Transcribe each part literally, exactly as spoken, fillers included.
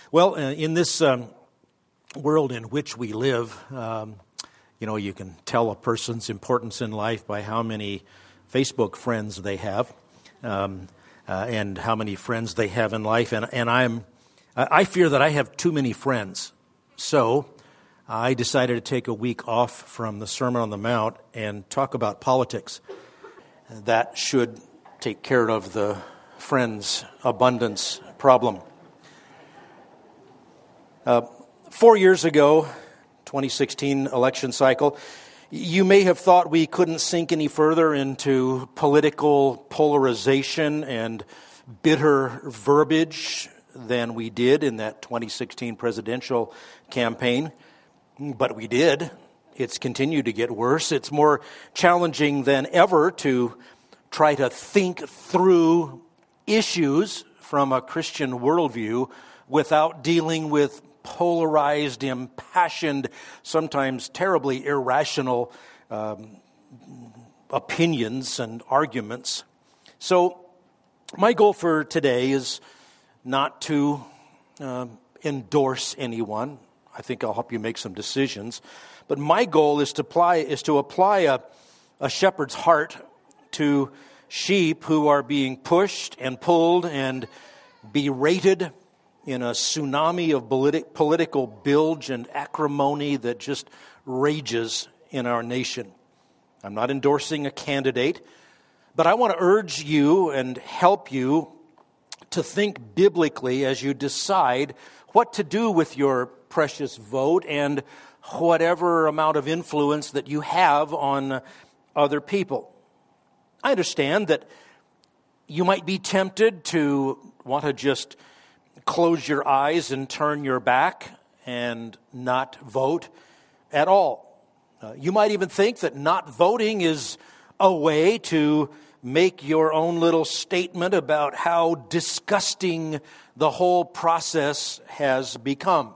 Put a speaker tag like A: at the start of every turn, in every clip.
A: Well, uh, in this um, world in which we live, um, you know, you can tell a person's importance in life by how many Facebook friends they have, um, uh, and how many friends they have in life. And, and I'm, I fear that I have too many friends. So I decided to take a week off from the Sermon on the Mount and talk about politics. That should take care of the friends' abundance problem. Uh, four years ago, twenty sixteen election cycle, you may have thought we couldn't sink any further into political polarization and bitter verbiage than we did in that twenty sixteen presidential campaign. But we did. It's continued to get worse. It's more challenging than ever to try to think through issues from a Christian worldview without dealing with polarized, impassioned, sometimes terribly irrational um, opinions and arguments. So my goal for today is not to uh, endorse anyone. I think I'll help you make some decisions. But my goal is to apply is to apply a, a shepherd's heart to sheep who are being pushed and pulled and berated in a tsunami of politi- political bilge and acrimony that just rages in our nation. I'm not endorsing a candidate, but I want to urge you and help you to think biblically as you decide what to do with your precious vote and whatever amount of influence that you have on other people. I understand that you might be tempted to want to just close your eyes and turn your back and not vote at all. Uh, you might even think that not voting is a way to make your own little statement about how disgusting the whole process has become.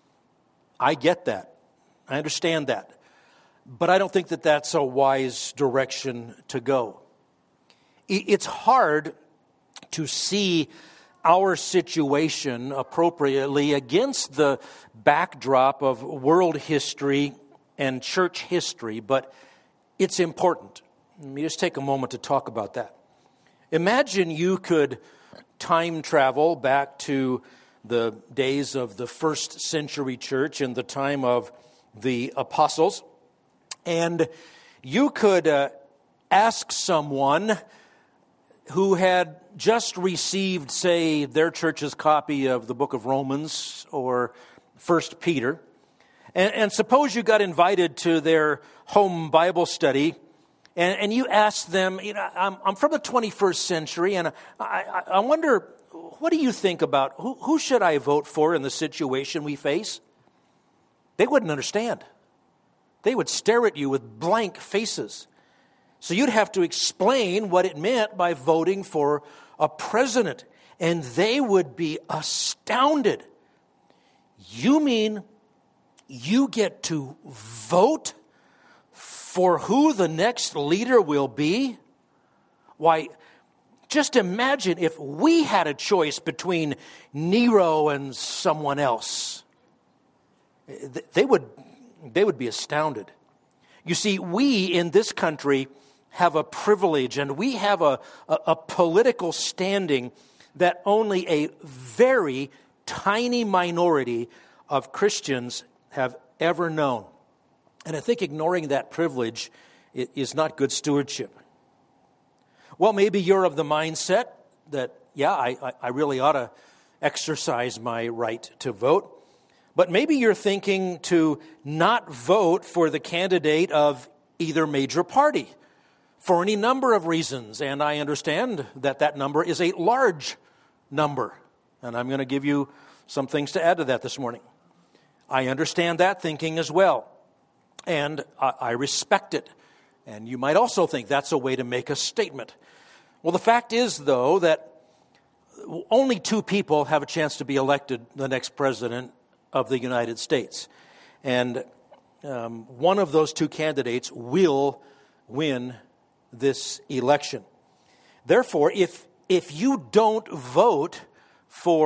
A: I get that. I understand that. But I don't think that that's a wise direction to go. It's hard to see our situation appropriately against the backdrop of world history and church history, but it's important. Let me just take a moment to talk about that. Imagine you could time travel back to the days of the first century church in the time of the apostles, and you could uh, ask someone who had just received, say, their church's copy of the book of Romans or First Peter, and, and suppose you got invited to their home Bible study, and, and you asked them, you know, I'm, I'm from the twenty-first century, and I, I, I wonder, what do you think about, who, who should I vote for in the situation we face? They wouldn't understand. They would stare at you with blank faces. So you'd have to explain what it meant by voting for a president. And they would be astounded. You mean you get to vote for who the next leader will be? Why, just imagine if we had a choice between Nero and someone else. They would, they would be astounded. You see, we in this country have a privilege, and we have a, a, a political standing that only a very tiny minority of Christians have ever known. And I think ignoring that privilege is not good stewardship. Well, maybe you're of the mindset that, yeah, I, I really ought to exercise my right to vote. But maybe you're thinking to not vote for the candidate of either major party for any number of reasons. And I understand that that number is a large number. And I'm going to give you some things to add to that this morning. I understand that thinking as well. And I, I respect it. And you might also think that's a way to make a statement. Well, the fact is, though, that only two people have a chance to be elected the next president of the United States. And um, one of those two candidates will win this election. Therefore, if if you don't vote for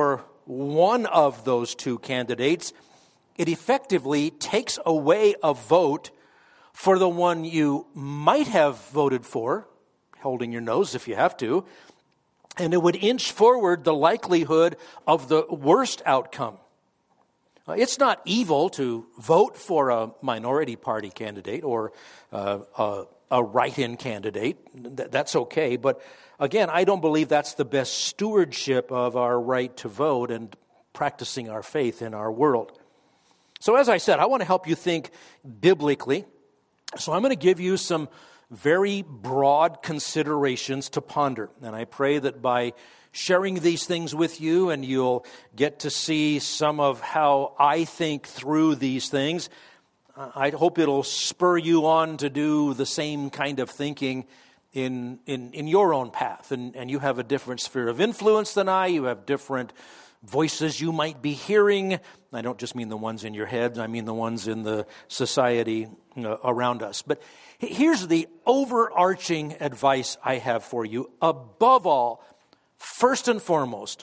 A: one of those two candidates, it effectively takes away a vote for the one you might have voted for, holding your nose if you have to, and it would inch forward the likelihood of the worst outcome. Uh, it's not evil to vote for a minority party candidate or uh, a, a write-in candidate. Th- that's okay, but again, I don't believe that's the best stewardship of our right to vote and practicing our faith in our world. So as I said, I want to help you think biblically. So I'm going to give you some very broad considerations to ponder. And I pray that by sharing these things with you and you'll get to see some of how I think through these things, I hope it'll spur you on to do the same kind of thinking in in, in your own path. And, and you have a different sphere of influence than I. You have different voices you might be hearing. I don't just mean the ones in your head. I mean the ones in the society uh, around us. But here's the overarching advice I have for you. Above all, first and foremost,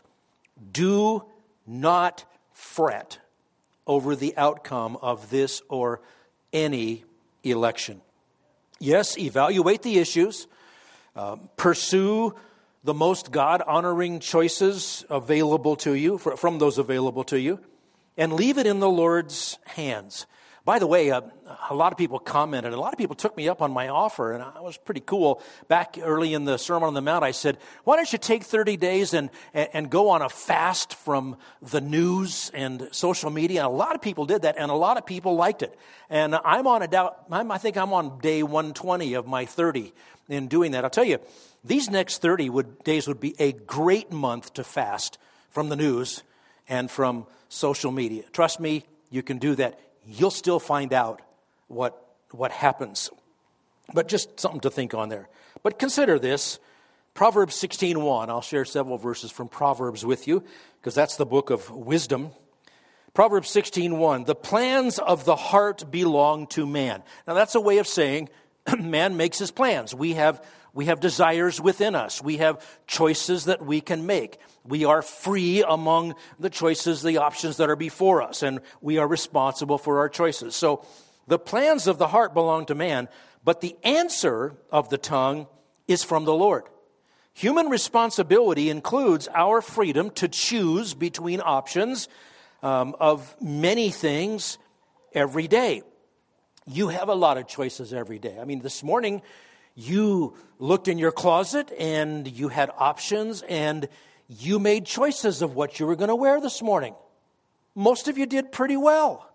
A: do not fret over the outcome of this or any election. Yes, evaluate the issues, uh, pursue the most God-honoring choices available to you, from those available to you, and leave it in the Lord's hands. By the way, uh, a lot of people commented, and a lot of people took me up on my offer, and I was pretty cool. Back early in the Sermon on the Mount, I said, why don't you take thirty days and, and, and go on a fast from the news and social media? And a lot of people did that, and a lot of people liked it. And I'm on a doubt, I'm, I think I'm on day one twenty of my thirty in doing that. I'll tell you, these next thirty would, days would be a great month to fast from the news and from social media. Trust me, you can do that. You'll still find out what what happens. But just something to think on there. But consider this, Proverbs sixteen one. I'll share several verses from Proverbs with you, because that's the book of wisdom. Proverbs sixteen one, the plans of the heart belong to man. Now that's a way of saying man makes his plans. We have We have desires within us. We have choices that we can make. We are free among the choices, the options that are before us, and we are responsible for our choices. So the plans of the heart belong to man, but the answer of the tongue is from the Lord. Human responsibility includes our freedom to choose between options um, of many things every day. You have a lot of choices every day. I mean, this morning, you looked in your closet and you had options and you made choices of what you were going to wear this morning. Most of you did pretty well.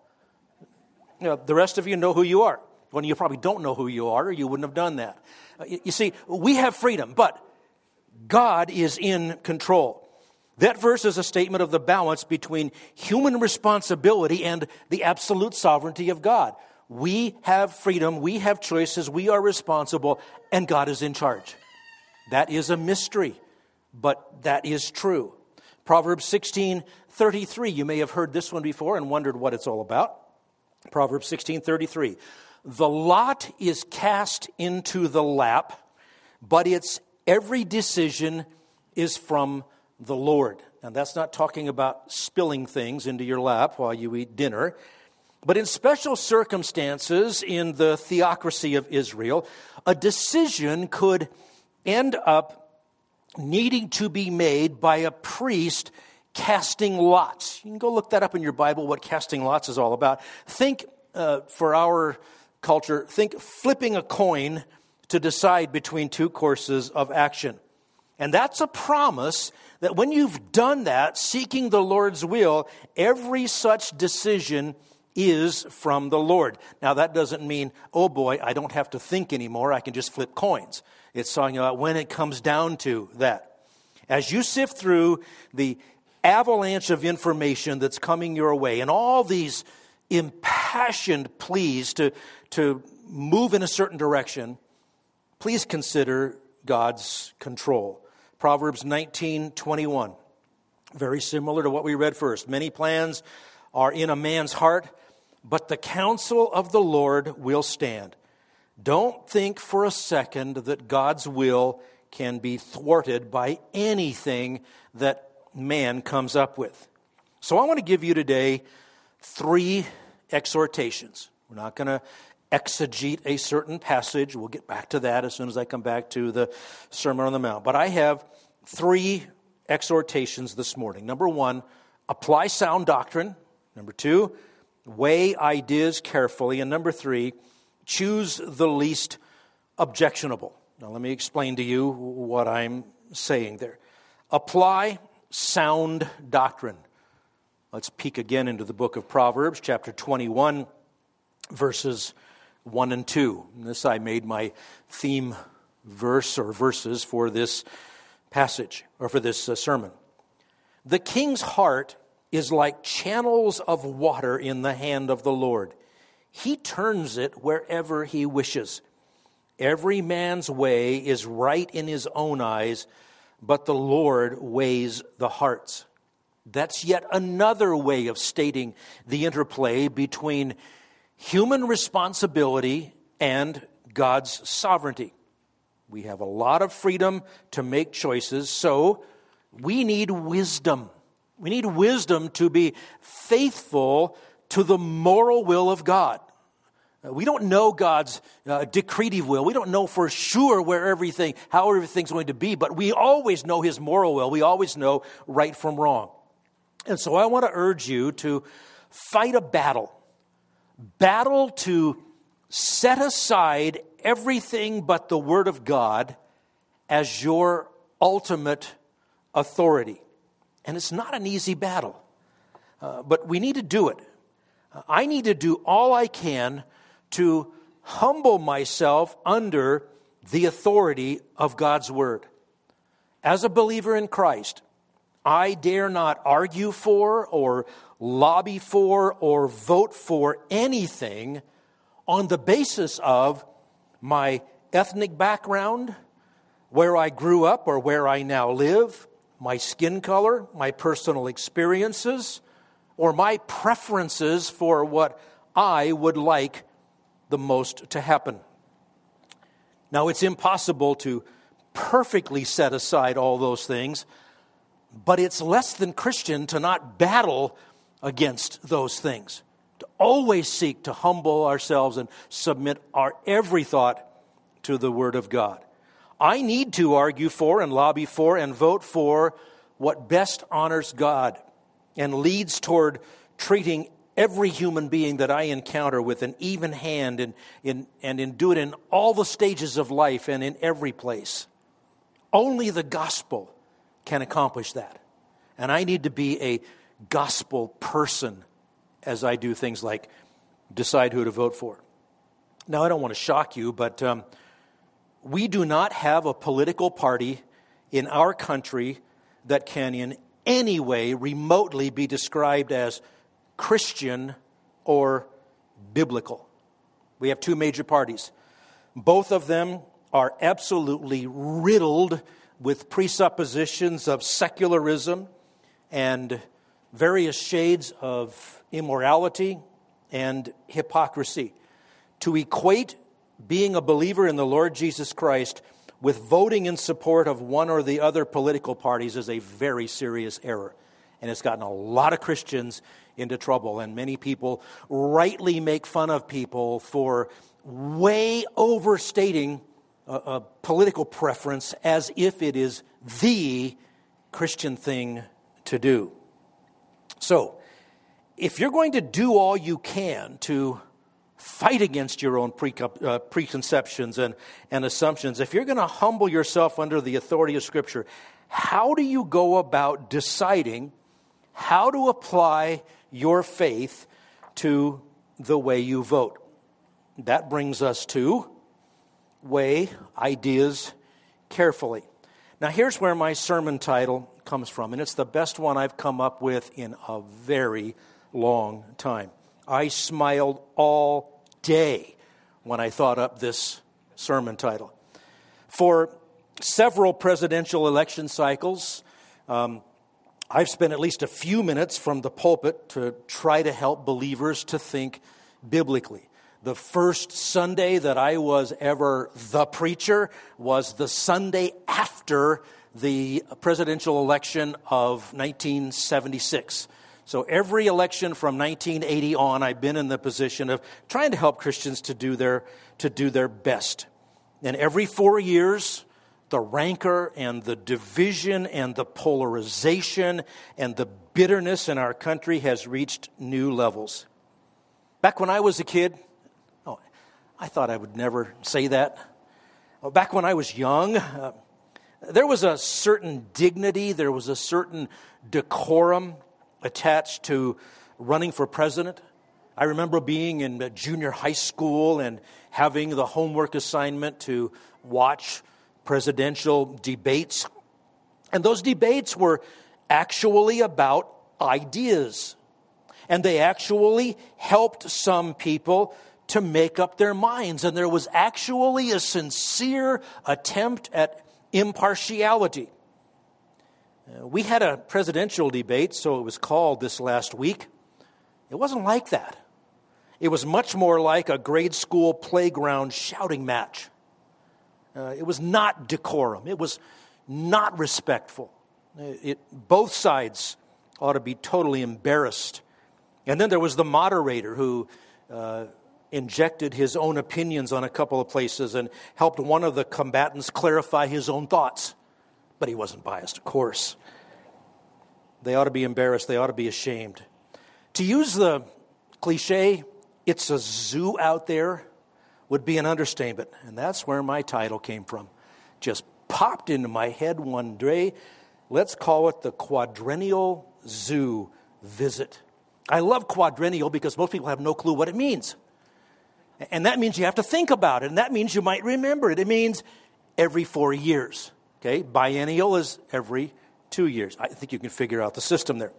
A: You know, the rest of you know who you are. Well, you probably don't know who you are, or you wouldn't have done that. You see, we have freedom, but God is in control. That verse is a statement of the balance between human responsibility and the absolute sovereignty of God. We have freedom, we have choices, we are responsible, and God is in charge. That is a mystery, but that is true. Proverbs sixteen thirty-three, you may have heard this one before and wondered what it's all about. Proverbs sixteen thirty-three, the lot is cast into the lap, but its every decision is from the Lord. And that's not talking about spilling things into your lap while you eat dinner. But in special circumstances in the theocracy of Israel, a decision could end up needing to be made by a priest casting lots. You can go look that up in your Bible, what casting lots is all about. Think, uh, for our culture, think flipping a coin to decide between two courses of action. And that's a promise that when you've done that, seeking the Lord's will, every such decision is from the Lord. Now, that doesn't mean, oh boy, I don't have to think anymore. I can just flip coins. It's talking about when it comes down to that. As you sift through the avalanche of information that's coming your way and all these impassioned pleas to, to move in a certain direction, please consider God's control. Proverbs nineteen twenty-one, very similar to what we read first. Many plans are in a man's heart, but the counsel of the Lord will stand. Don't think for a second that God's will can be thwarted by anything that man comes up with. So I want to give you today three exhortations. We're not going to exegete a certain passage. We'll get back to that as soon as I come back to the Sermon on the Mount. But I have three exhortations this morning. Number one, apply sound doctrine. Number two, weigh ideas carefully. And number three, choose the least objectionable. Now let me explain to you what I'm saying there. Apply sound doctrine. Let's peek again into the book of Proverbs, chapter twenty-one, verses one and two. And this I made my theme verse or verses for this passage, or for this uh, sermon. The king's heart is like channels of water in the hand of the Lord. He turns it wherever he wishes. Every man's way is right in his own eyes, but the Lord weighs the hearts. That's yet another way of stating the interplay between human responsibility and God's sovereignty. We have a lot of freedom to make choices, so we need wisdom. We need wisdom to be faithful to the moral will of God. We don't know God's uh, decretive will. We don't know for sure where everything, how everything's going to be, but we always know His moral will. We always know right from wrong. And so I want to urge you to fight a battle. Battle to set aside everything but the Word of God as your ultimate authority. And it's not an easy battle, uh, but we need to do it. I need to do all I can to humble myself under the authority of God's Word. As a believer in Christ, I dare not argue for or lobby for or vote for anything on the basis of my ethnic background, where I grew up or where I now live, my skin color, my personal experiences, or my preferences for what I would like the most to happen. Now, it's impossible to perfectly set aside all those things, but it's less than Christian to not battle against those things, to always seek to humble ourselves and submit our every thought to the Word of God. I need to argue for and lobby for and vote for what best honors God and leads toward treating every human being that I encounter with an even hand and in, and in do it in all the stages of life and in every place. Only the gospel can accomplish that. And I need to be a gospel person as I do things like decide who to vote for. Now, I don't want to shock you, but um, we do not have a political party in our country that can in any way remotely be described as Christian or biblical. We have two major parties. Both of them are absolutely riddled with presuppositions of secularism and various shades of immorality and hypocrisy. To equate being a believer in the Lord Jesus Christ with voting in support of one or the other political parties is a very serious error. And it's gotten a lot of Christians into trouble. And many people rightly make fun of people for way overstating a, a political preference as if it is the Christian thing to do. So, if you're going to do all you can to fight against your own pre- uh, preconceptions and, and assumptions, if you're going to humble yourself under the authority of Scripture, how do you go about deciding how to apply your faith to the way you vote? That brings us to weigh ideas carefully. Now, here's where my sermon title comes from, and it's the best one I've come up with in a very long time. I smiled all day when I thought up this sermon title. For several presidential election cycles, um, I've spent at least a few minutes from the pulpit to try to help believers to think biblically. The first Sunday that I was ever the preacher was the Sunday after the presidential election of nineteen seventy-six. So every election from nineteen eighty on, I've been in the position of trying to help Christians to do their to do their best. And every four years, the rancor and the division and the polarization and the bitterness in our country has reached new levels. Back when I was a kid, oh, I thought I would never say that. Well, back when I was young, uh, there was a certain dignity, there was a certain decorum attached to running for president. I remember being in junior high school and having the homework assignment to watch presidential debates. And those debates were actually about ideas. And they actually helped some people to make up their minds. And there was actually a sincere attempt at impartiality. Uh, we had a presidential debate, so it was called this last week. It wasn't like that. It was much more like a grade school playground shouting match. Uh, it was not decorum. It was not respectful. It, both sides ought to be totally embarrassed. And then there was the moderator who uh, injected his own opinions on a couple of places and helped one of the combatants clarify his own thoughts. But he wasn't biased, of course. They ought to be embarrassed. They ought to be ashamed. To use the cliche, it's a zoo out there, would be an understatement. And that's where my title came from. Just popped into my head one day. Let's call it the Quadrennial Zoo Visit. I love quadrennial because most people have no clue what it means. And that means you have to think about it. And that means you might remember it. It means every four years. Okay, biennial is every two years. I think you can figure out the system there.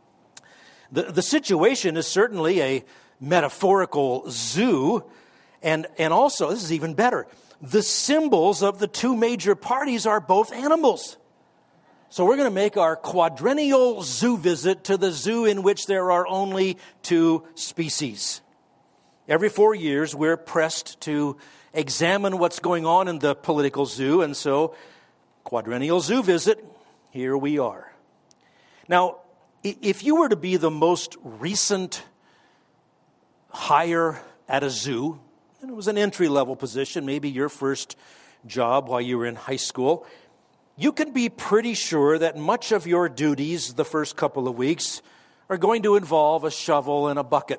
A: The, the situation is certainly a metaphorical zoo. And, and also, this is even better, the symbols of the two major parties are both animals. So we're going to make our quadrennial zoo visit to the zoo in which there are only two species. Every four years, we're pressed to examine what's going on in the political zoo, and so quadrennial zoo visit, here we are. Now, if you were to be the most recent hire at a zoo, and it was an entry-level position, maybe your first job while you were in high school, you can be pretty sure that much of your duties the first couple of weeks are going to involve a shovel and a bucket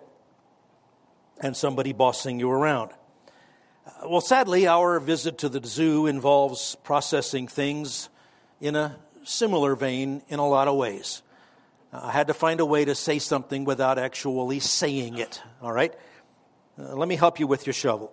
A: and somebody bossing you around. Uh, well, sadly, our visit to the zoo involves processing things in a similar vein in a lot of ways. Uh, I had to find a way to say something without actually saying it, all right? Uh, let me help you with your shovel.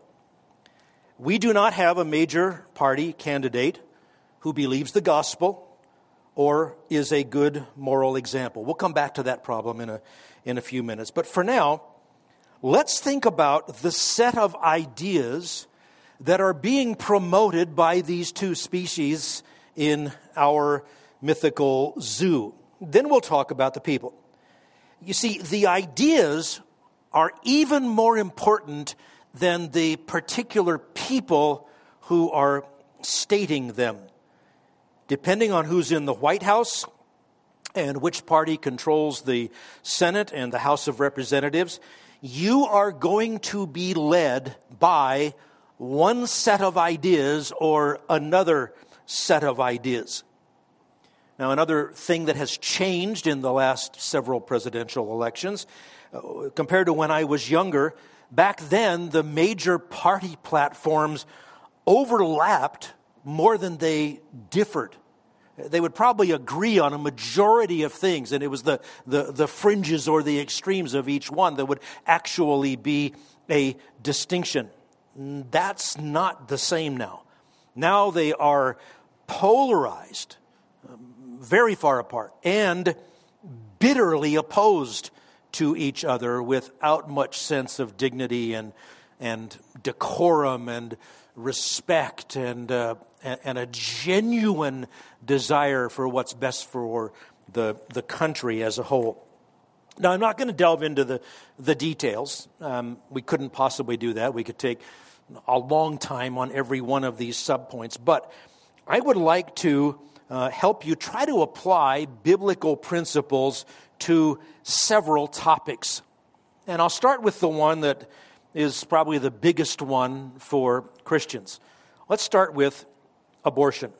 A: We do not have a major party candidate who believes the gospel or is a good moral example. We'll come back to that problem in a, in a few minutes. But for now, let's think about the set of ideas that are being promoted by these two species in our mythical zoo. Then we'll talk about the people. You see, the ideas are even more important than the particular people who are stating them. Depending on who's in the White House and which party controls the Senate and the House of Representatives, you are going to be led by one set of ideas or another set of ideas. Now, another thing that has changed in the last several presidential elections, uh, compared to when I was younger, back then the major party platforms overlapped more than they differed. They would probably agree on a majority of things, and it was the, the, the fringes or the extremes of each one that would actually be a distinction. That's not the same now. Now they are polarized, very far apart, and bitterly opposed to each other without much sense of dignity and, and decorum and respect and uh, and a genuine desire for what's best for the the country as a whole. Now, I'm not going to delve into the the details. Um, we couldn't possibly do that. We could take a long time on every one of these subpoints. But I would like to uh, help you try to apply biblical principles to several topics. And I'll start with the one that is probably the biggest one for Christians. Let's start with abortion.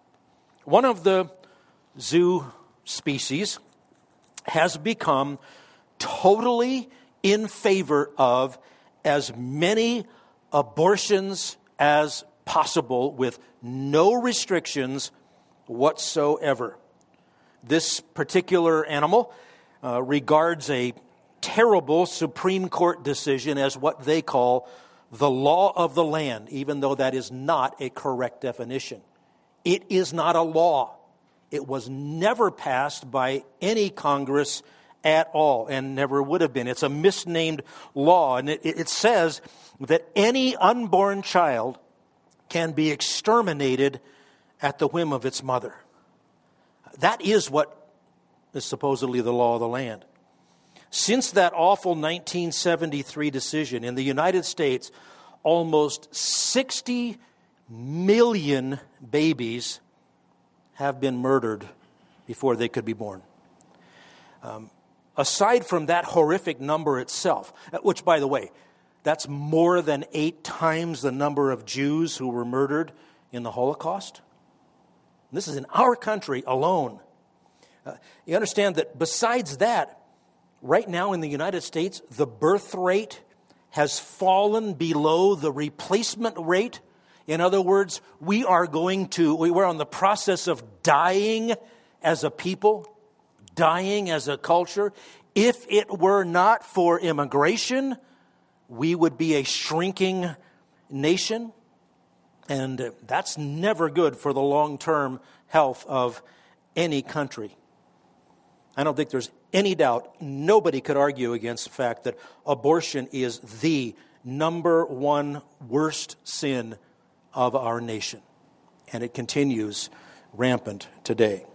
A: One of the zoo species has become totally in favor of as many abortions as possible with no restrictions whatsoever. This particular animal uh, regards a terrible Supreme Court decision as what they call the law of the land, even though that is not a correct definition. It is not a law. It was never passed by any Congress at all, and never would have been. It's a misnamed law, and it, it says that any unborn child can be exterminated at the whim of its mother. That is what is supposedly the law of the land. Since that awful nineteen seventy-three decision in the United States, almost sixty million babies have been murdered before they could be born. Um, aside from that horrific number itself, which, by the way, that's more than eight times the number of Jews who were murdered in the Holocaust. This is in our country alone. Uh, you understand that besides that, right now in the United States, the birth rate has fallen below the replacement rate. In other words, we are going to, we were on the process of dying as a people, dying as a culture. If it were not for immigration, we would be a shrinking nation. And that's never good for the long-term health of any country. I don't think there's any doubt, nobody could argue against the fact that abortion is the number one worst sin of our nation. And it continues rampant today.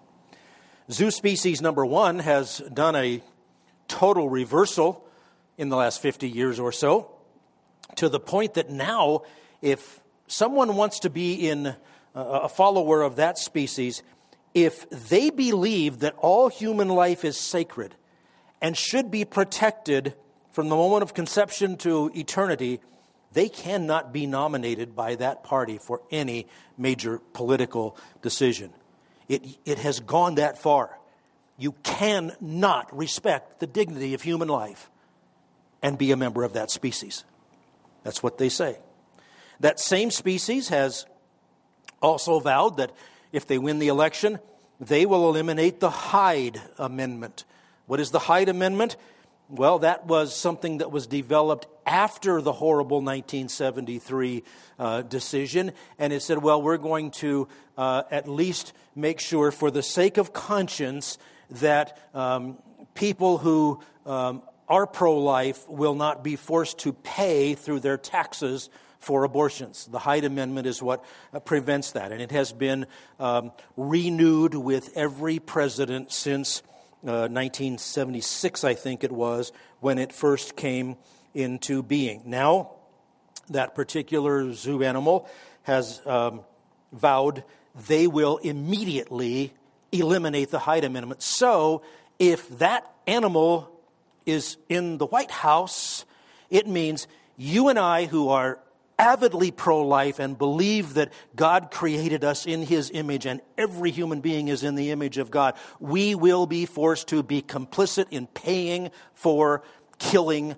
A: Zoo species number one has done a total reversal in the last fifty years or so, to the point that now, if someone wants to be in a follower of that species, if they believe that all human life is sacred and should be protected from the moment of conception to eternity, they cannot be nominated by that party for any major political decision. It, it has gone that far. You cannot respect the dignity of human life and be a member of that species. That's what they say. That same species has also vowed that if they win the election, they will eliminate the Hyde Amendment. What is the Hyde Amendment? Well, that was something that was developed after the horrible nineteen seventy-three uh, decision. And it said, well, we're going to uh, at least make sure for the sake of conscience that um, people who um, are pro-life will not be forced to pay through their taxes for abortions. The Hyde Amendment is what uh, prevents that. And it has been um, renewed with every president since uh, nineteen seventy-six, I think it was, when it first came into being. Now, that particular zoo animal has um, vowed they will immediately eliminate the Hyde Amendment. So, if that animal is in the White House, it means you and I, who are avidly pro-life and believe that God created us in His image and every human being is in the image of God, we will be forced to be complicit in paying for killing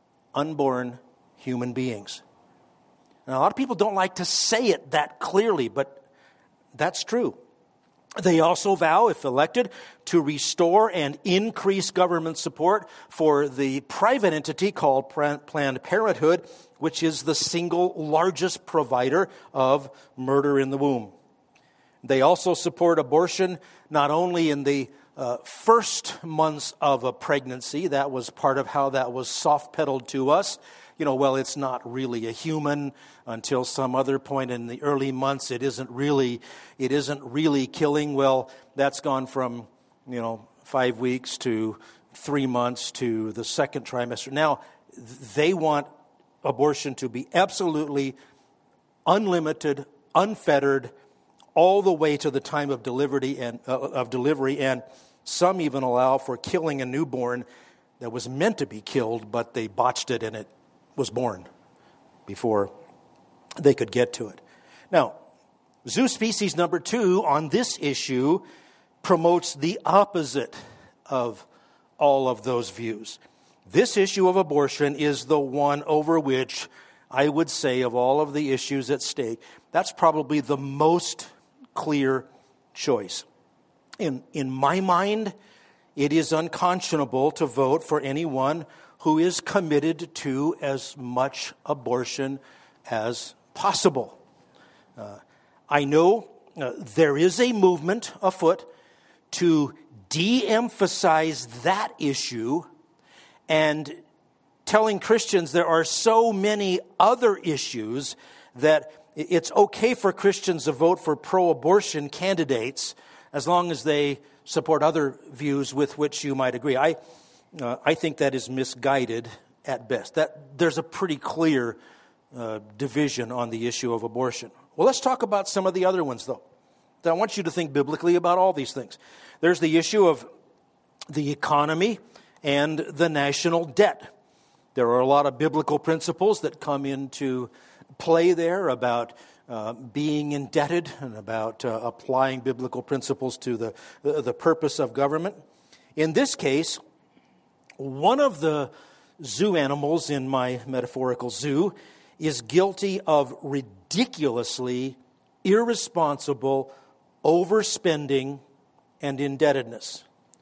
A: unborn human beings. Now, a lot of people don't like to say it that clearly, but that's true. They also vow, if elected, to restore and increase government support for the private entity called Planned Parenthood, which is the single largest provider of murder in the womb. They also support abortion not only in the uh, first months of a pregnancy. That was part of how that was soft-pedaled to us. You know, well, it's not really a human until some other point in the early months. It isn't really, it isn't really killing. Well, that's gone from, you know, five weeks to three months to the second trimester. Now, they want abortion to be absolutely unlimited, unfettered, all the way to the time of delivery and uh, of delivery, and some even allow for killing a newborn that was meant to be killed, but they botched it and it was born before they could get to it. Now, zoo species number two on this issue promotes the opposite of all of those views. This issue of abortion is the one over which I would say of all of the issues at stake, that's probably the most clear choice. In, in my mind, it is unconscionable to vote for anyone who is committed to as much abortion as possible. Uh, I know uh, there is a movement afoot to de-emphasize that issue and telling Christians there are so many other issues that it's okay for Christians to vote for pro-abortion candidates as long as they support other views with which you might agree. I uh, I think that is misguided at best. That there's a pretty clear uh, division on the issue of abortion. Well, let's talk about some of the other ones, though. I want you to think biblically about all these things. There's the issue of the economy and the national debt. There are a lot of biblical principles that come into play there about uh, being indebted and about uh, applying biblical principles to the, the, the purpose of government. In this case, one of the zoo animals in my metaphorical zoo is guilty of ridiculously irresponsible overspending and indebtedness.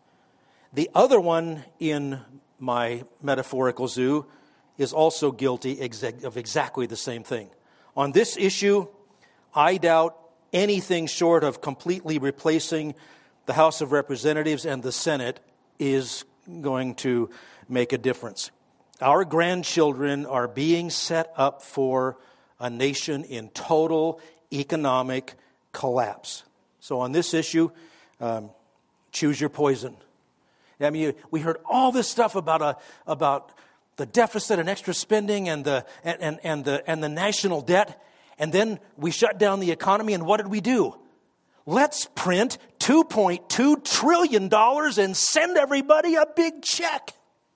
A: The other one in my metaphorical zoo is also guilty of exactly the same thing. On this issue, I doubt anything short of completely replacing the House of Representatives and the Senate is going to make a difference. Our grandchildren are being set up for a nation in total economic collapse. So on this issue, um, choose your poison. I mean, we heard all this stuff about a, about the deficit and extra spending and the and, and, and the and the national debt, and then we shut down the economy. And what did we do? Let's print two point two trillion dollars and send everybody a big check.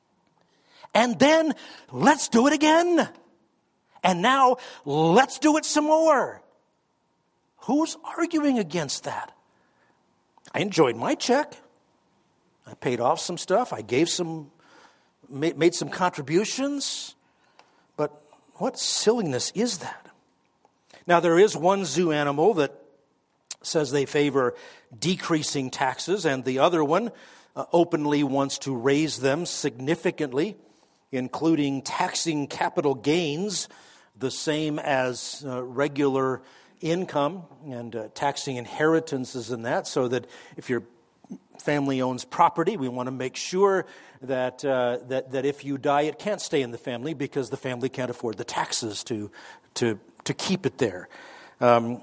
A: And then let's do it again. And now let's do it some more. Who's arguing against that? I enjoyed my check. I paid off some stuff. I gave some, made some contributions. But what silliness is that? Now, there is one zoo animal that says they favor decreasing taxes, and the other one uh, openly wants to raise them significantly, including taxing capital gains the same as uh, regular income, and uh, taxing inheritances and that, so that if your family owns property, we want to make sure that uh, that that if you die, it can't stay in the family because the family can't afford the taxes to to to keep it there. Um,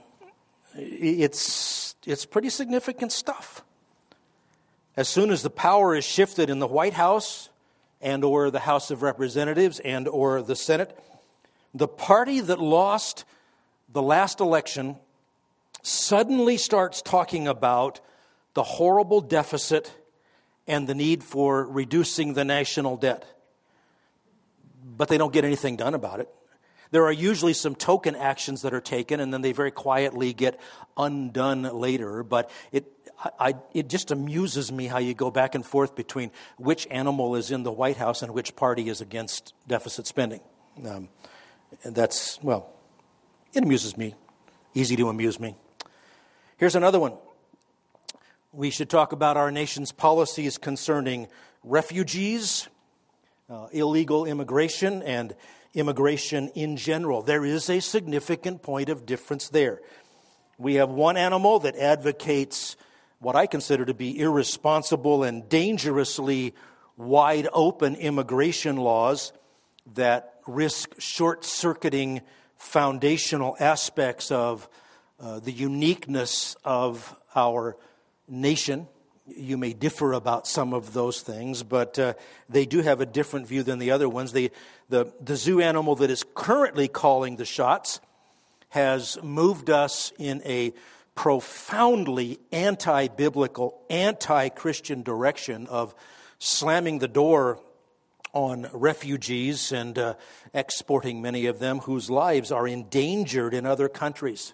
A: it's it's pretty significant stuff. As soon as the power is shifted in the White House and or the House of Representatives and or the Senate, the party that lost the last election suddenly starts talking about the horrible deficit and the need for reducing the national debt. But they don't get anything done about it. There are usually some token actions that are taken, and then they very quietly get undone later. But it I, it just amuses me how you go back and forth between which animal is in the White House and which party is against deficit spending. Um, and that's, well, it amuses me. Easy to amuse me. Here's another one. We should talk about our nation's policies concerning refugees, uh, illegal immigration, and immigration in general. There is a significant point of difference there. We have one animal that advocates what I consider to be irresponsible and dangerously wide open immigration laws that risk short-circuiting foundational aspects of uh, the uniqueness of our nation. You may differ about some of those things, but uh, they do have a different view than the other ones. The, the, the zoo animal that is currently calling the shots has moved us in a profoundly anti-biblical, anti-Christian direction of slamming the door on refugees and uh, exporting many of them whose lives are endangered in other countries.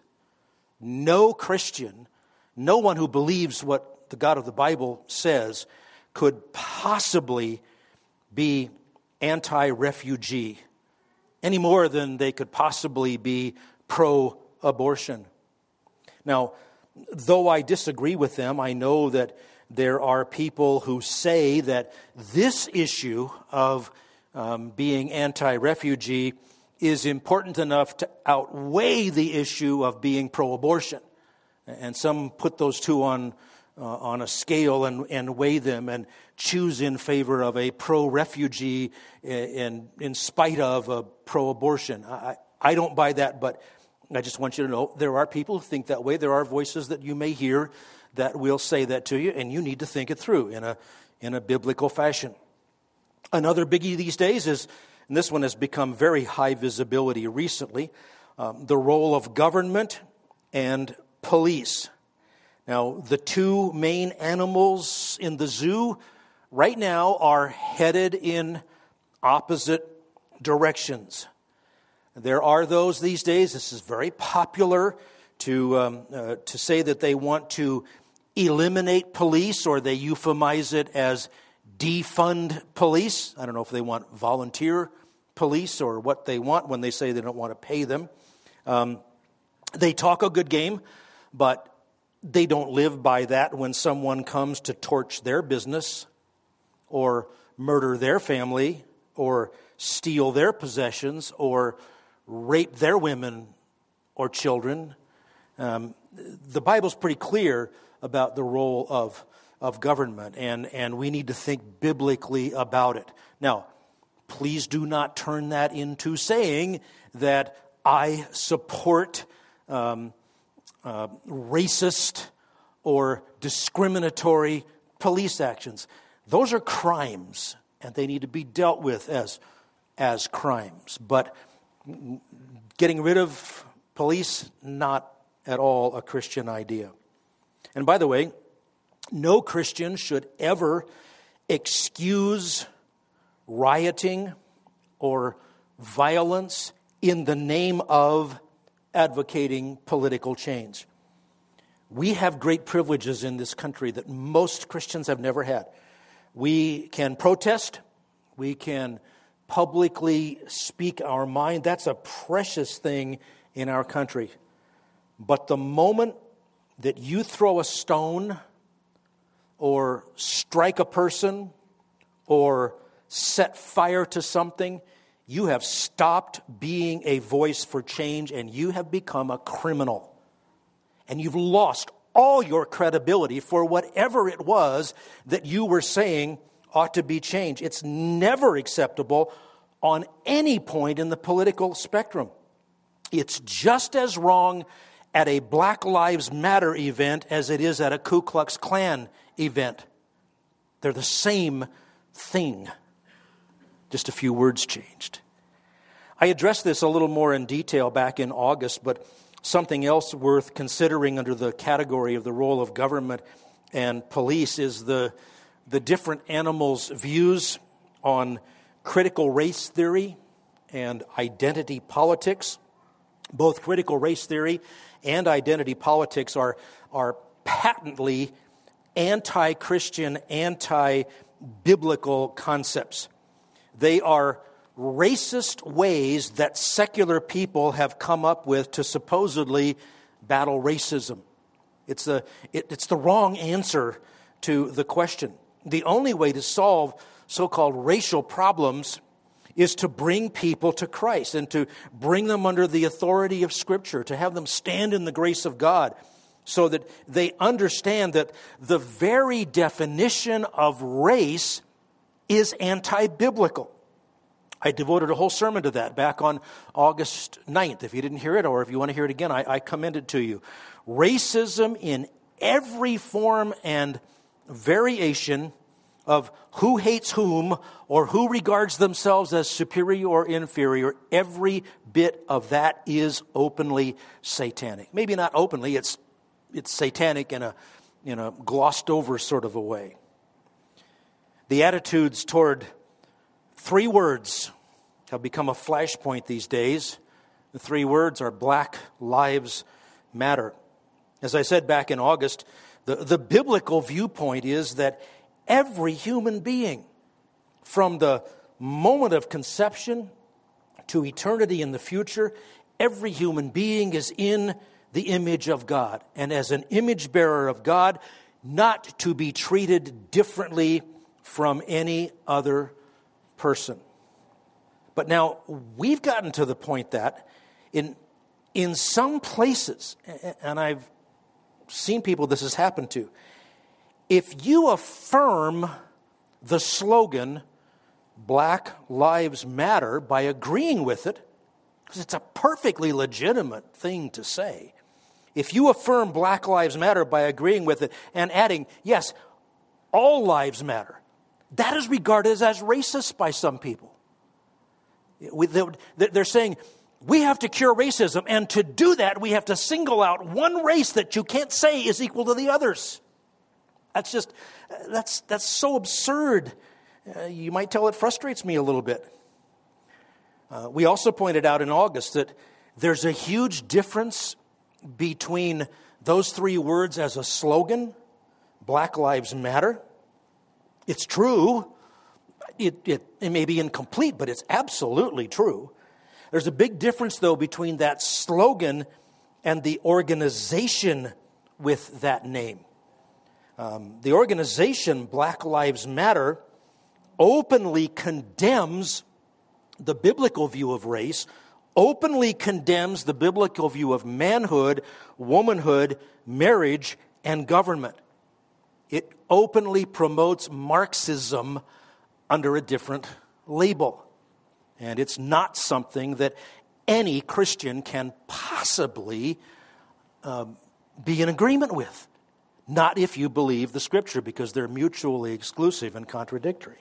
A: No Christian, no one who believes what the God of the Bible says could possibly be anti-refugee any more than they could possibly be pro-abortion. Now, though I disagree with them, I know that there are people who say that this issue of um, being anti-refugee is important enough to outweigh the issue of being pro-abortion. And some put those two on uh, on a scale and, and weigh them and choose in favor of a pro-refugee in, in spite of a pro-abortion. I, I don't buy that, but I just want you to know there are people who think that way. There are voices that you may hear that will say that to you, and you need to think it through in a in a biblical fashion. Another biggie these days is, and this one has become very high visibility recently, um, the role of government and police. Now, the two main animals in the zoo right now are headed in opposite directions. There are those these days, this is very popular, to um, uh, to say that they want to eliminate police, or they euphemize it as defund police. I don't know if they want volunteer police or what they want when they say they don't want to pay them. Um, they talk a good game, but they don't live by that when someone comes to torch their business or murder their family or steal their possessions or rape their women or children. Um, the Bible's pretty clear about the role of, of government, and, and we need to think biblically about it. Now, please do not turn that into saying that I support um, uh, racist or discriminatory police actions. Those are crimes, and they need to be dealt with as, as crimes. But getting rid of police, not at all a Christian idea. And by the way, no Christian should ever excuse rioting or violence in the name of advocating political change. We have great privileges in this country that most Christians have never had. We can protest. We can publicly speak our mind. That's a precious thing in our country. But the moment that you throw a stone or strike a person or set fire to something, you have stopped being a voice for change and you have become a criminal. And you've lost all your credibility for whatever it was that you were saying ought to be changed. It's never acceptable on any point in the political spectrum. It's just as wrong at a Black Lives Matter event as it is at a Ku Klux Klan event. They're the same thing. Just a few words changed. I addressed this a little more in detail back in August, but something else worth considering under the category of the role of government and police is the, the different animals' views on critical race theory and identity politics. Both critical race theory and identity politics are, are patently anti-Christian, anti-biblical concepts. They are racist ways that secular people have come up with to supposedly battle racism. It's the, it, it's the wrong answer to the question. The only way to solve so-called racial problems is to bring people to Christ and to bring them under the authority of Scripture, to have them stand in the grace of God so that they understand that the very definition of race is anti-biblical. I devoted a whole sermon to that back on August ninth. If you didn't hear it, or if you want to hear it again, I, I commend it to you. Racism in every form and variation of who hates whom or who regards themselves as superior or inferior, every bit of that is openly satanic. Maybe not openly, it's it's satanic in a, in a glossed over sort of a way. The attitudes toward three words have become a flashpoint these days. The three words are Black Lives Matter. As I said back in August, the, the biblical viewpoint is that every human being, from the moment of conception to eternity in the future, every human being is in the image of God. And as an image bearer of God, not to be treated differently from any other person. But now we've gotten to the point that in, in some places, and I've seen people this has happened to, if you affirm the slogan, Black Lives Matter, by agreeing with it, because it's a perfectly legitimate thing to say. If you affirm Black Lives Matter by agreeing with it and adding, yes, all lives matter, that is regarded as racist by some people. They're saying, we have to cure racism, and to do that, we have to single out one race that you can't say is equal to the others. That's just, that's that's so absurd. Uh, you might tell it frustrates me a little bit. Uh, we also pointed out in August that there's a huge difference between those three words as a slogan, Black Lives Matter. It's true. It, it, it may be incomplete, but it's absolutely true. There's a big difference, though, between that slogan and the organization with that name. Um, the organization, Black Lives Matter, openly condemns the biblical view of race, openly condemns the biblical view of manhood, womanhood, marriage, and government. It openly promotes Marxism under a different label. And it's not something that any Christian can possibly um, be in agreement with. Not if you believe the Scripture, because they're mutually exclusive and contradictory.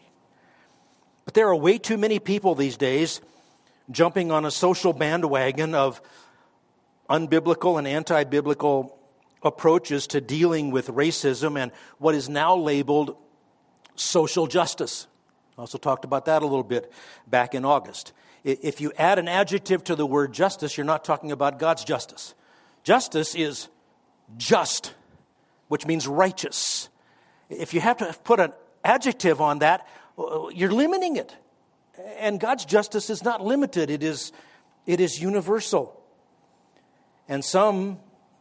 A: But there are way too many people these days jumping on a social bandwagon of unbiblical and anti-biblical approaches to dealing with racism and what is now labeled social justice. I also talked about that a little bit back in August. If you add an adjective to the word justice, you're not talking about God's justice. Justice is just, which means righteous. If you have to put an adjective on that, you're limiting it. And God's justice is not limited. It is, it is universal. And some,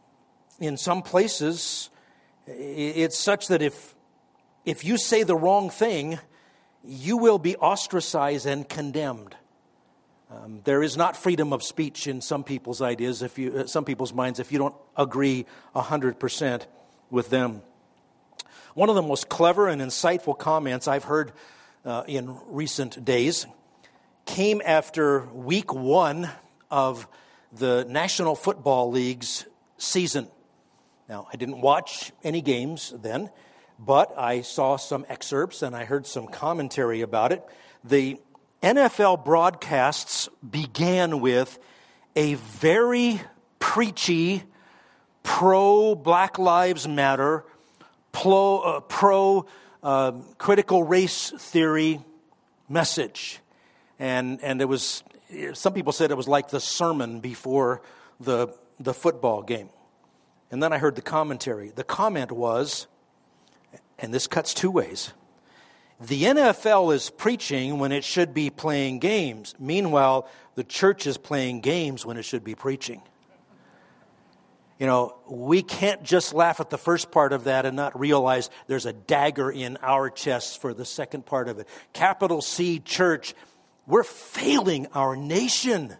A: in some places, it's such that if, if you say the wrong thing, you will be ostracized and condemned. Um, there is not freedom of speech in some people's ideas, if you, uh, some people's minds, if you don't agree one hundred percent with them. One of the most clever and insightful comments I've heard uh, in recent days came after week one of the National Football League's season. Now, I didn't watch any games then, but I saw some excerpts and I heard some commentary about it. The N F L broadcasts began with a very preachy, pro-Black Lives Matter, pro, uh, pro uh, critical race theory message. And and it was, some people said it was like the sermon before the, the football game. And then I heard the commentary. The comment was, and this cuts two ways, the N F L is preaching when it should be playing games. Meanwhile, the church is playing games when it should be preaching. You know, we can't just laugh at the first part of that and not realize there's a dagger in our chests for the second part of it. Capital C Church, we're failing our nation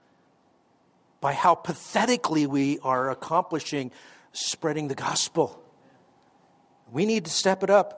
A: by how pathetically we are accomplishing spreading the gospel. We need to step it up.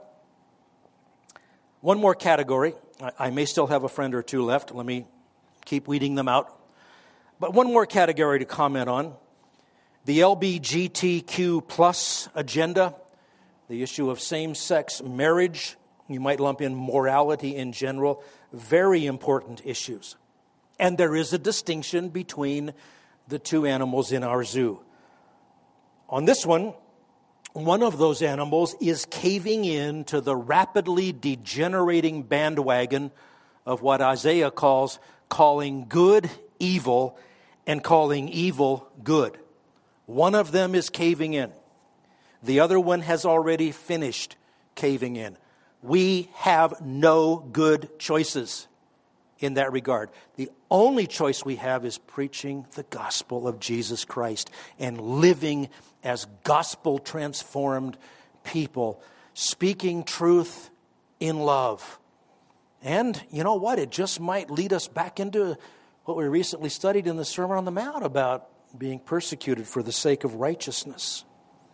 A: One more category. I may still have a friend or two left. Let me keep weeding them out. But one more category to comment on. The L G B T Q plus agenda, the issue of same-sex marriage. You might lump in morality in general. Very important issues. And there is a distinction between the two animals in our zoo. On this one, one of those animals is caving in to the rapidly degenerating bandwagon of what Isaiah calls calling good evil and calling evil good. One of them is caving in. The other one has already finished caving in. We have no good choices in that regard. The only choice we have is preaching the gospel of Jesus Christ and living as gospel-transformed people, speaking truth in love. And you know what? It just might lead us back into what we recently studied in the Sermon on the Mount about being persecuted for the sake of righteousness.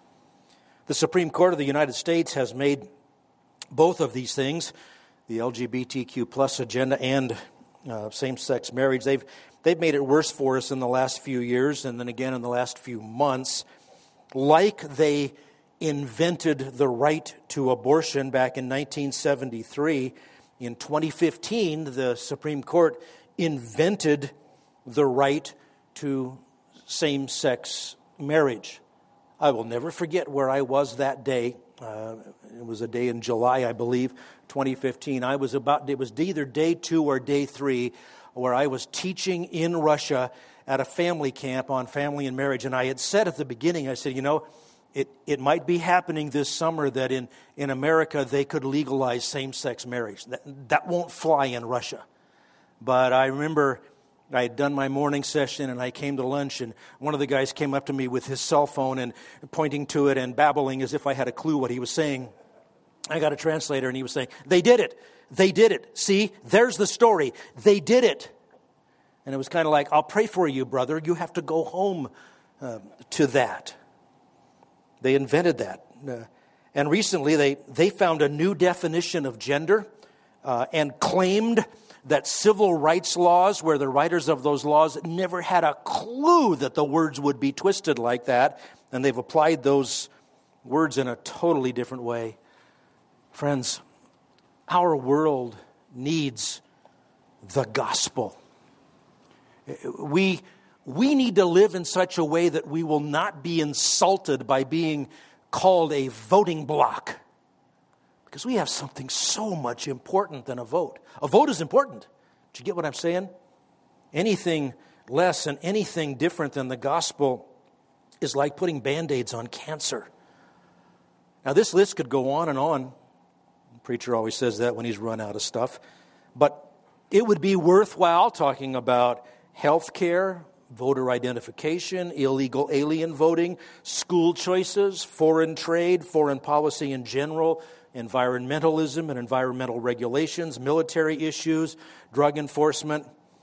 A: The Supreme Court of the United States has made both of these things, the L G B T Q plus agenda and uh, same-sex marriage, they've, they've made it worse for us in the last few years and then again in the last few months. Like they invented the right to abortion back in nineteen seventy-three, in twenty fifteen, the Supreme Court invented the right to same-sex marriage. I will never forget where I was that day. Uh, it was a day in July, I believe, twenty fifteen. I was about, it was either day two or day three, where I was teaching in Russia at a family camp on family and marriage. And I had said at the beginning, I said, you know, it, it might be happening this summer that in, in America they could legalize same-sex marriage. That, that won't fly in Russia. But I remember I had done my morning session and I came to lunch and one of the guys came up to me with his cell phone and pointing to it and babbling as if I had a clue what he was saying. I got a translator and he was saying, they did it. They did it. See, there's the story. They did it. And it was kind of like, I'll pray for you, brother. You have to go home uh, to that. They invented that. Uh, and recently they, they found a new definition of gender uh, and claimed that civil rights laws, where the writers of those laws never had a clue that the words would be twisted like that, and they've applied those words in a totally different way. Friends, our world needs the gospel. We, we need to live in such a way that we will not be insulted by being called a voting bloc. Because we have something so much important than a vote. A vote is important. Do you get what I'm saying? Anything less and anything different than the gospel is like putting Band-Aids on cancer. Now this list could go on and on. The preacher always says that when he's run out of stuff. But it would be worthwhile talking about health care, voter identification, illegal alien voting, school choices, foreign trade, foreign policy in general, environmentalism and environmental regulations, military issues, drug enforcement,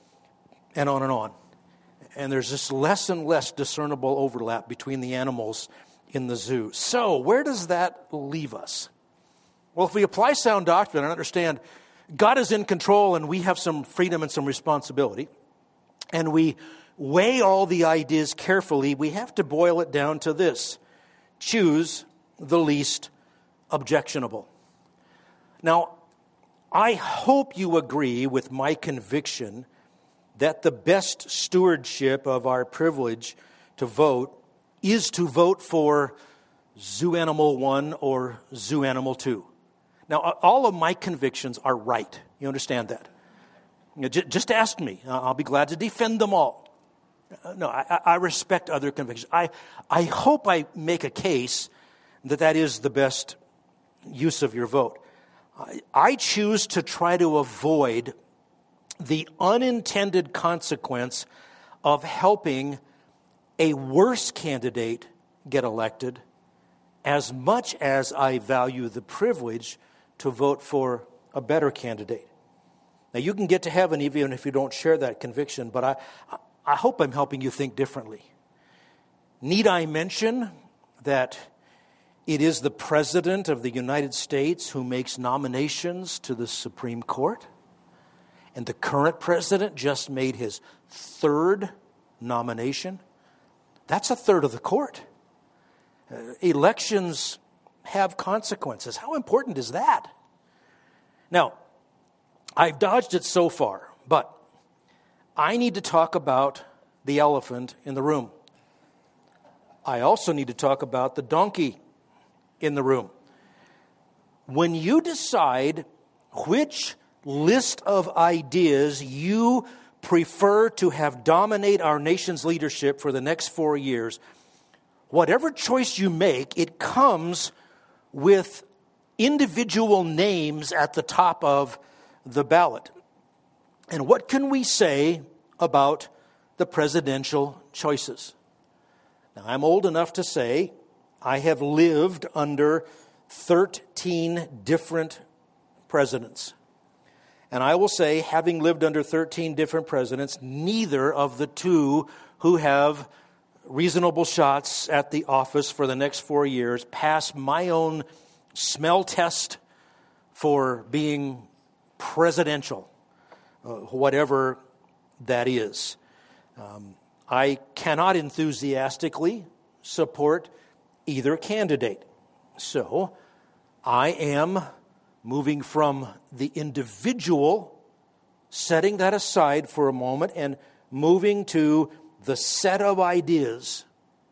A: and on and on. And there's just less and less discernible overlap between the animals in the zoo. So where does that leave us? Well, if we apply sound doctrine and understand God is in control and we have some freedom and some responsibility, and we weigh all the ideas carefully, we have to boil it down to this: choose the least objectionable. Now, I hope you agree with my conviction that the best stewardship of our privilege to vote is to vote for Zoo Animal one or Zoo Animal two. Now, all of my convictions are right. You understand that? Just ask me. I'll be glad to defend them all. No, I, I respect other convictions. I, I hope I make a case that that is the best use of your vote. I, I choose to try to avoid the unintended consequence of helping a worse candidate get elected as much as I value the privilege to vote for a better candidate. Now, you can get to heaven even if you don't share that conviction, but I, I hope I'm helping you think differently. Need I mention that it is the President of the United States who makes nominations to the Supreme Court? And the current president just made his third nomination. That's a third of the court. Uh, elections have consequences. How important is that? Now, I've dodged it so far, but I need to talk about the elephant in the room. I also need to talk about the donkey in the room. When you decide which list of ideas you prefer to have dominate our nation's leadership for the next four years, whatever choice you make, it comes with individual names at the top of the ballot. And what can we say about the presidential choices? Now, I'm old enough to say I have lived under thirteen different presidents. And I will say, having lived under thirteen different presidents, neither of the two who have reasonable shots at the office for the next four years pass my own smell test for being presidential, uh, whatever that is. Um, I cannot enthusiastically support either candidate. So I am moving from the individual, setting that aside for a moment, and moving to the set of ideas.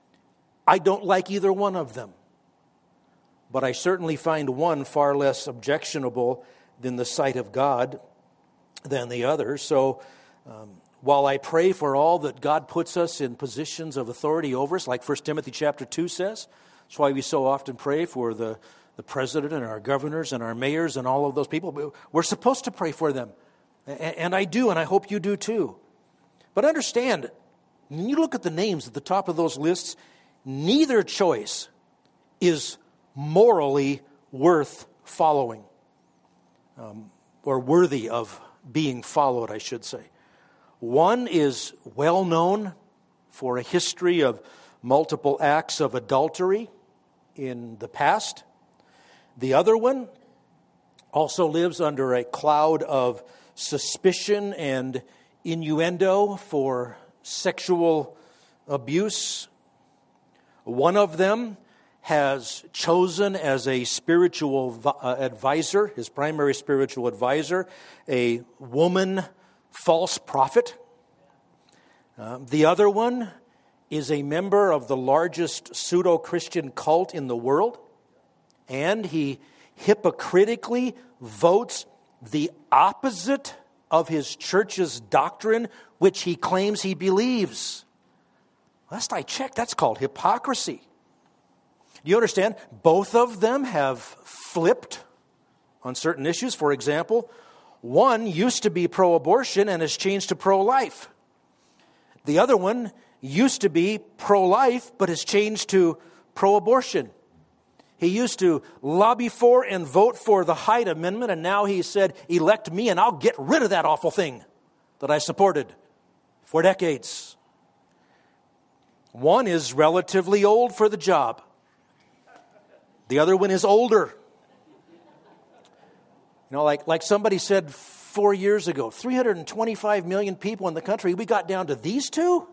A: I don't like either one of them, but I certainly find one far less objectionable in the sight of God than the other. So um, while I pray for all that God puts us in positions of authority over us, like First Timothy chapter two says, that's why we so often pray for the, the president and our governors and our mayors and all of those people. We're supposed to pray for them. And I do, and I hope you do too. But understand, when you look at the names at the top of those lists, neither choice is morally worth following, um, or worthy of being followed, I should say. One is well known for a history of multiple acts of adultery in the past. The other one also lives under a cloud of suspicion and innuendo for sexual abuse. One of them has chosen as a spiritual advisor, his primary spiritual advisor, a woman false prophet. Uh, the other one is a member of the largest pseudo-Christian cult in the world, and he hypocritically votes the opposite of his church's doctrine, which he claims he believes. Last I checked, that's called hypocrisy. Do you understand? Both of them have flipped on certain issues. For example, one used to be pro-abortion and has changed to pro-life. The other one used to be pro-life but has changed to pro-abortion. He used to lobby for and vote for the Hyde Amendment, and now he said, elect me and I'll get rid of that awful thing that I supported for decades. One is relatively old for the job. The other one is older. You know, like, like somebody said four years ago, three hundred twenty-five million people in the country, we got down to these two?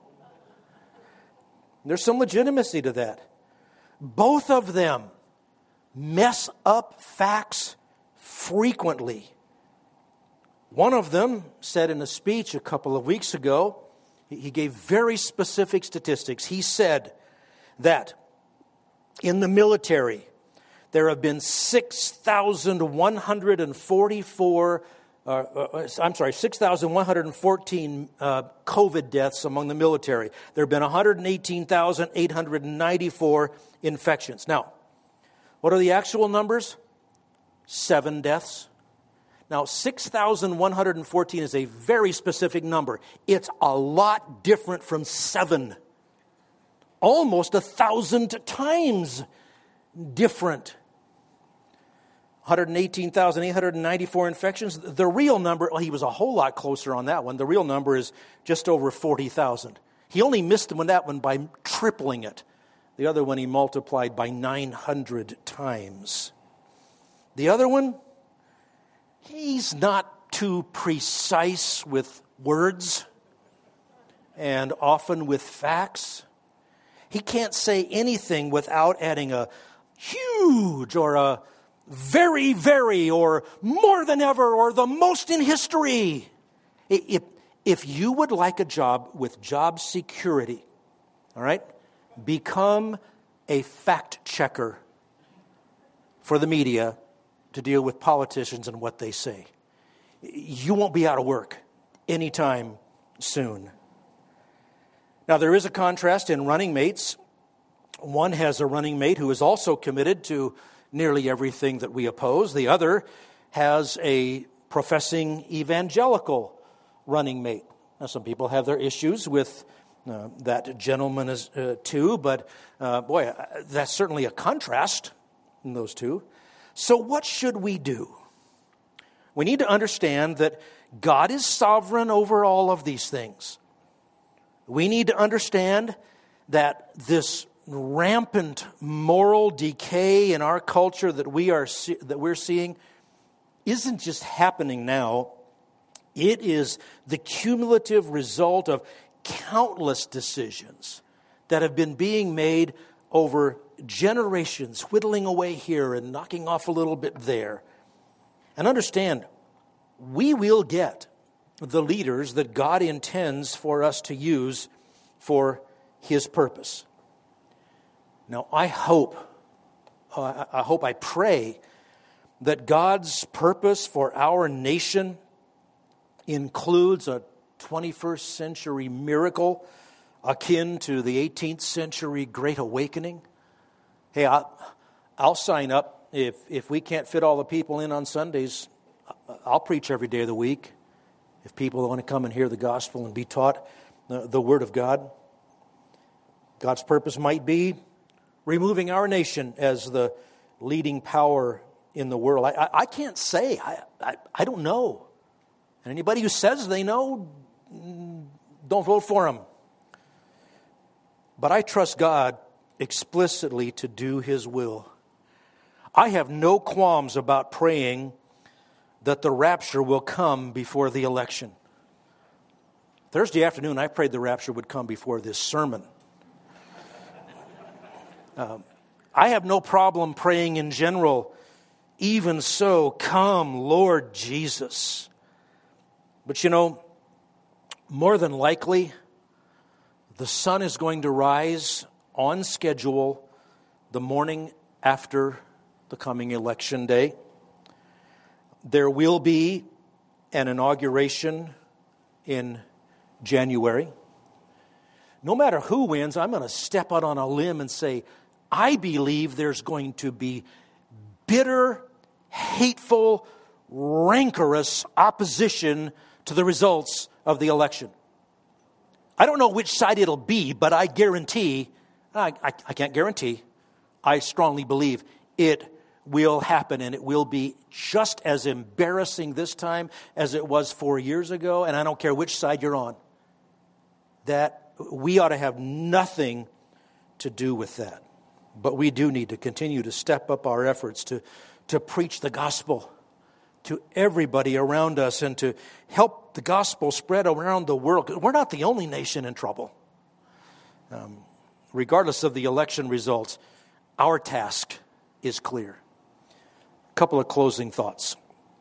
A: There's some legitimacy to that. Both of them mess up facts frequently. One of them said in a speech a couple of weeks ago, he gave very specific statistics. He said that in the military, there have been six thousand one hundred forty-four, uh, uh, I'm sorry, six thousand one hundred fourteen uh, COVID deaths among the military. There have been one hundred eighteen thousand eight hundred ninety-four infections. Now, what are the actual numbers? Seven deaths. Now, six thousand one hundred fourteen is a very specific number. It's a lot different from seven. Almost a thousand times different. one hundred eighteen thousand eight hundred ninety-four infections. The real number, well, he was a whole lot closer on that one. The real number is just over forty thousand. He only missed that one by tripling it. The other one he multiplied by nine hundred times. The other one, he's not too precise with words and often with facts. He can't say anything without adding a huge or a very, very or more than ever or the most in history. If, if you would like a job with job security, all right, become a fact checker for the media to deal with politicians and what they say. You won't be out of work anytime soon. Now, there is a contrast in running mates. One has a running mate who is also committed to nearly everything that we oppose. The other has a professing evangelical running mate. Now, some people have their issues with uh, that gentleman as, uh, too, but uh, boy, that's certainly a contrast in those two. So what should we do? We need to understand that God is sovereign over all of these things. We need to understand that this rampant moral decay in our culture that we are that we're seeing isn't just happening now. It is the cumulative result of countless decisions that have been being made over generations, whittling away here and knocking off a little bit there. And understand, we will get the leaders that God intends for us to use for His purpose. Now, I hope, uh, I hope, I pray that God's purpose for our nation includes a twenty-first century miracle akin to the eighteenth century Great Awakening. Hey, I'll, I'll sign up. If, if we can't fit all the people in on Sundays, I'll preach every day of the week. If people want to come and hear the gospel and be taught the, the Word of God. God's purpose might be removing our nation as the leading power in the world. I, I, I can't say. I, I, I don't know. And anybody who says they know, don't vote for them. But I trust God explicitly to do His will. I have no qualms about praying that the rapture will come before the election. Thursday afternoon, I prayed the rapture would come before this sermon. Um, I have no problem praying in general, even so, come, Lord Jesus. But you know, more than likely, the sun is going to rise on schedule the morning after the coming election day. There will be an inauguration in January. No matter who wins, I'm going to step out on a limb and say, I believe there's going to be bitter, hateful, rancorous opposition to the results of the election. I don't know which side it'll be, but I guarantee, I, I, I can't guarantee, I strongly believe it will happen, and it will be just as embarrassing this time as it was four years ago, and I don't care which side you're on. That we ought to have nothing to do with that. But we do need to continue to step up our efforts to, to preach the gospel to everybody around us and to help the gospel spread around the world. We're not the only nation in trouble. Um, regardless of the election results, our task is clear. A couple of closing thoughts.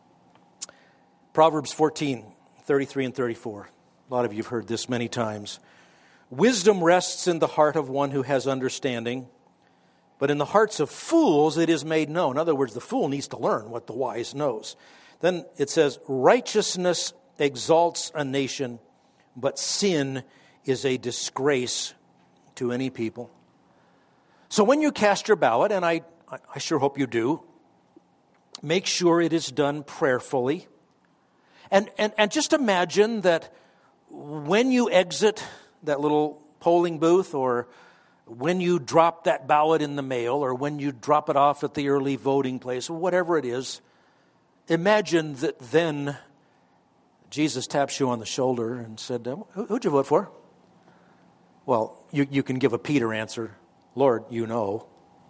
A: Proverbs fourteen, thirty-three and thirty-four. A lot of you have heard this many times. Wisdom rests in the heart of one who has understanding, but in the hearts of fools it is made known. In other words, the fool needs to learn what the wise knows. Then it says, righteousness exalts a nation, but sin is a disgrace to any people. So when you cast your ballot, and I, I sure hope you do, make sure it is done prayerfully. And, and, and just imagine that when you exit that little polling booth, or when you drop that ballot in the mail, or when you drop it off at the early voting place, or whatever it is, imagine that then Jesus taps you on the shoulder and said, who'd you vote for? Well, you, you can give a Peter answer, Lord, you know.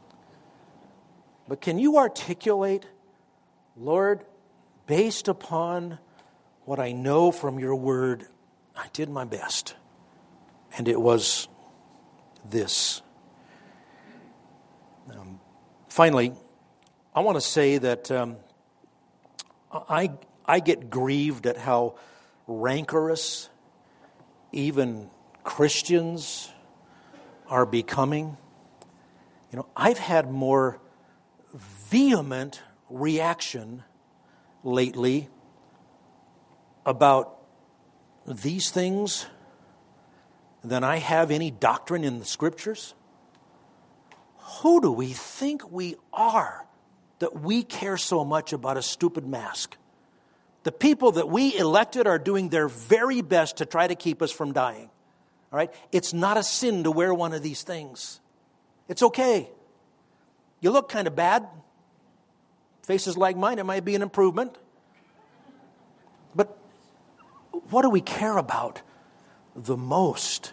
A: But can you articulate, Lord, based upon what I know from your word, I did my best. And it was this. Um, finally, I want to say that um, I I get grieved at how rancorous even Christians are becoming, you know, I've had more vehement reaction lately about these things than I have any doctrine in the Scriptures. Who do we think we are that we care so much about a stupid mask? The people that we elected are doing their very best to try to keep us from dying. All right? It's not a sin to wear one of these things. It's okay. You look kind of bad. Faces like mine, it might be an improvement. But what do we care about the most?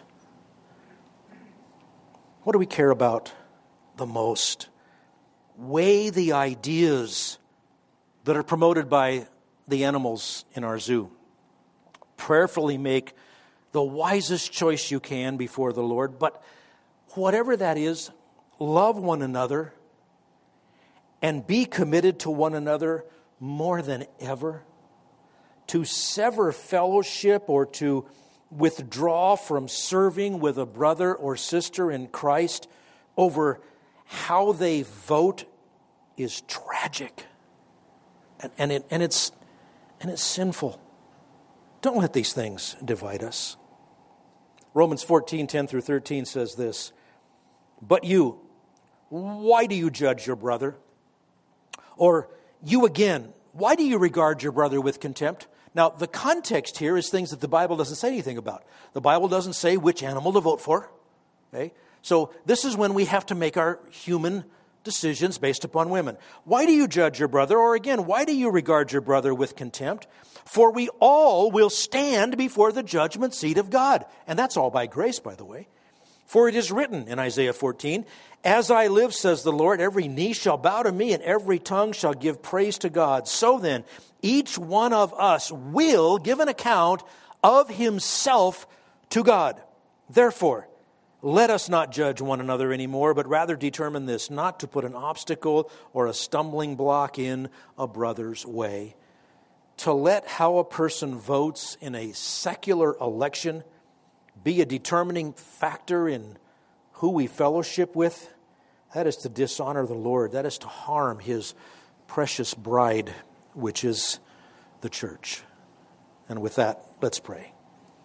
A: What do we care about the most? Weigh the ideas that are promoted by the animals in our zoo. Prayerfully make the wisest choice you can before the Lord. But whatever that is, love one another and be committed to one another more than ever. To sever fellowship or to withdraw from serving with a brother or sister in Christ over how they vote is tragic. And, and, it, and, it's, and it's sinful. Don't let these things divide us. Romans fourteen, ten through thirteen says this, "But you, why do you judge your brother? Or you again, why do you regard your brother with contempt?" Now, the context here is things that the Bible doesn't say anything about. The Bible doesn't say which animal to vote for. Okay? So this is when we have to make our human decisions based upon women. Why do you judge your brother? Or again, why do you regard your brother with contempt? For we all will stand before the judgment seat of God. And that's all by grace, by the way. For it is written in Isaiah fourteen, "As I live, says the Lord, every knee shall bow to me, and every tongue shall give praise to God. So then, each one of us will give an account of himself to God. Therefore, let us not judge one another anymore, but rather determine this, not to put an obstacle or a stumbling block in a brother's way. To let how a person votes in a secular election be a determining factor in who we fellowship with, that is to dishonor the Lord. That is to harm His precious bride, which is the church." And with that, let's pray.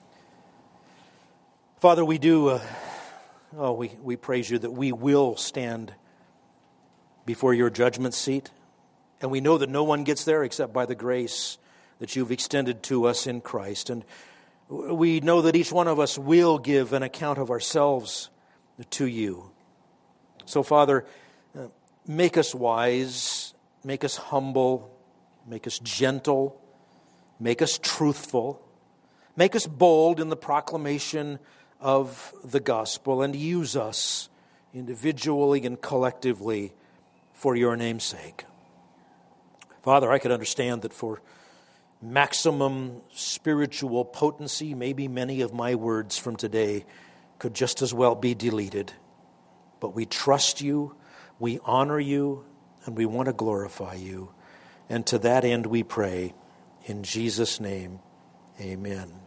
A: Father, we do, uh, oh, we, we praise You that we will stand before Your judgment seat. And we know that no one gets there except by the grace that You've extended to us in Christ. And we know that each one of us will give an account of ourselves to You. So, Father, uh, make us wise, make us humble, make us gentle, make us truthful, make us bold in the proclamation of the gospel, and use us individually and collectively for Your name's sake. Father, I could understand that for maximum spiritual potency, maybe many of my words from today could just as well be deleted. But we trust You, we honor You, and we want to glorify You. And to that end we pray, in Jesus' name, amen.